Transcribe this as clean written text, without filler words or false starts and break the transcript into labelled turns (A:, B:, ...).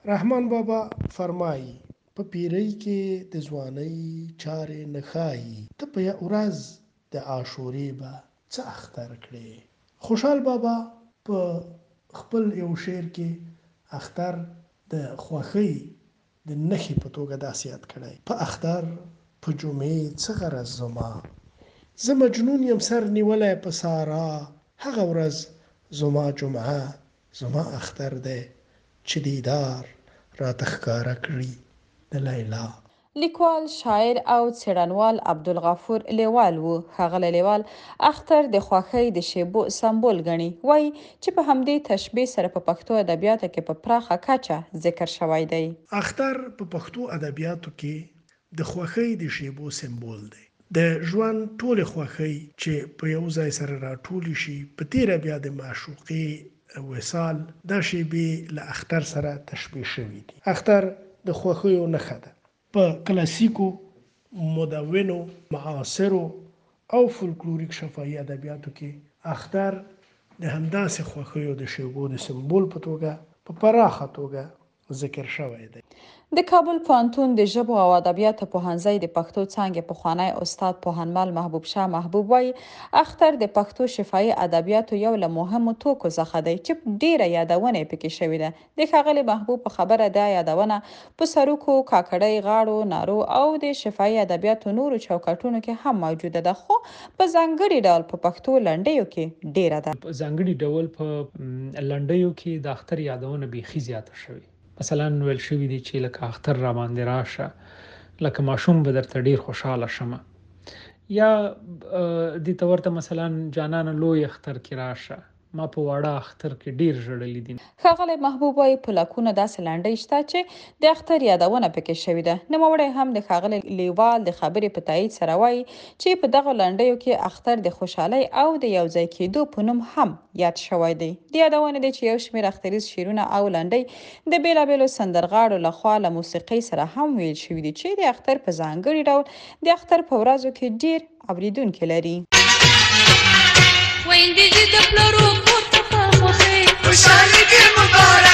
A: رحمان بابا فرمایي په پیرۍ کې د ځوانۍ چارې نه ښایي، ته په ورځ د عاشورې به څه اختر کړې. خوشحال بابا په خپل یو شعر کې اختر د خوښۍ د نښې په توګه داسې یاد کړی: په اختر په جمعې څه غرض زما، زه مجنون یم سر نیولی په سارا، هغه ورځ زما جمعه زما اختر دی چې دیدار راته ښکاره کړي د لیلا.
B: لیکوال، شاعر او څېړنوال عبدالغفور لیوال و. ښاغلی لیوال اختر د خوښۍ د شیبو سمبول ګڼي. وایي چې په همدې تشبیه سره په پښتو ادبیاتو کې په پراخه کچه ذکر شوی دی.
A: اختر په پښتو ادبیاتو کې د خوښۍ د شیبو سمبول دی. د ژوند ټولې خوښۍ چې په یو ځای سره راټولې شي، په تیره بیا د معشوقې وصال، دا شیبې له اختر سره تشبیه شوي دي. اختر د خوښیو نښه ده. په کلاسیکو، مدونو، معاصرو او فولکلوریک شفاهي ادبیاتو کې اختر د همداسې خوښیو د شیبو د سمبول په توګه په پراخه توګه ذکر شوی دی.
B: د کابل پوهنتون د ژبو او ادبیاتو پوهنځی د پښتو څانګې پخوانی استاد پوهنمل محبوب شاه محبوب وایي اختر د پښتو شفاهي ادبیاتو یو له مهمو توکو څخه دی چې ډیره یادونه یې پکې شوې ده. د ښاغلي محبوب په خبره دا یادونه په سروکو، کاکړۍ، غاړو، نارو او د شفاهي ادبیاتو نورو چوکاټونو کې هم موجوده ده، خو په ځانګړي ډول په پښتو لنډیو کې ډیره ده.
C: په ځانګړي ډول په لنډیو کې د اختر یادونه بیخي زیاته شوې. مثلا ویل شوي دي چې لکه اختر را باندې راشه، لکه ماشوم به درته ډیر خوشحاله شمه، یا دې ته ورته مثلا جانانه لوی اختر کې راشه، ما په واړه اختر کې ډیر ژړلي دي.
B: ښاغلی محبوب وایي په لکونو داسې لنډۍ شته چې د اختر یادونه پکې شوې ده. نوموړی هم د ښاغلي لیوال د خبرې په تایید سره وایي چې په دغه لنډیو کې اختر د خوشحالۍ او د یوځای کېدو په نوم هم یاد شوی دی. د یادونې دی چې یو شمېر اختریز شعرونه او لنډۍ د بېلابېلو سندرغاړو لخوا له موسیقۍ سره هم ویل شوي دي چې د اختر په ځانګړي ډول د اختر په ورځو کې ډیر اوریدونکي لري.
D: خویندې د پلرو کور ته په خوښۍ خوشحالي دې مبارک